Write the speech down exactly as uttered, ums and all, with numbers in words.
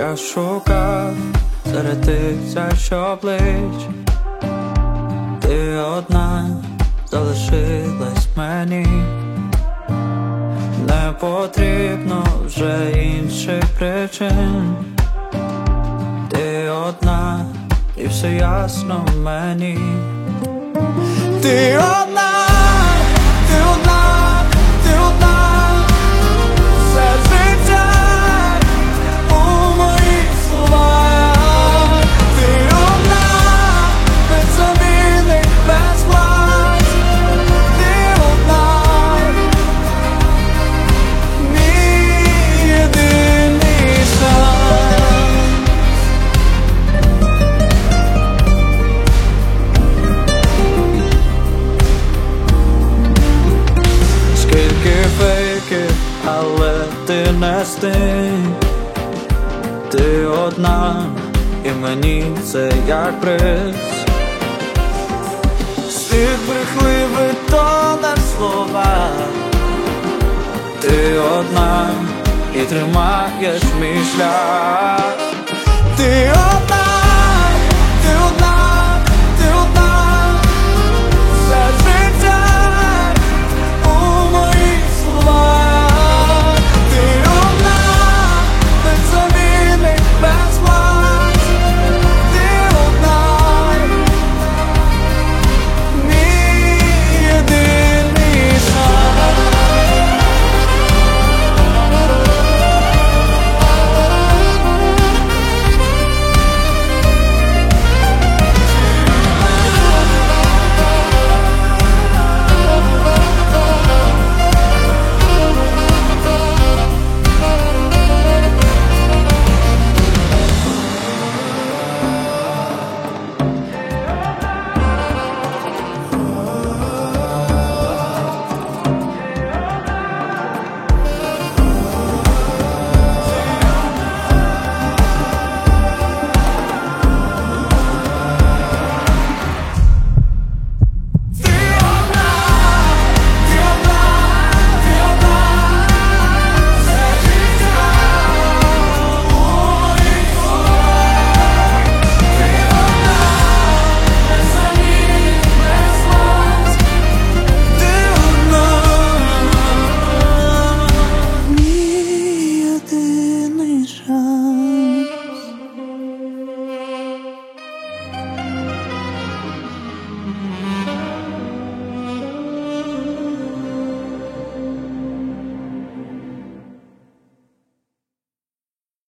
Я шукав серед тисяч облич, ти одна залишилась мені. Не потрібно вже інших причин. Ти одна, і все ясно мені. Ти одна, ти одна, ти одна, все життя у моїх словах. Ти одна, без заміни, без плат. Ти одна, мій єдиний шанс. Скільки фейків, але ти не стинь. Ти одна, і мені це як приз. Світ брехливий, то не слова. Ти одна, і тримаєш мій шлях. Ти одна.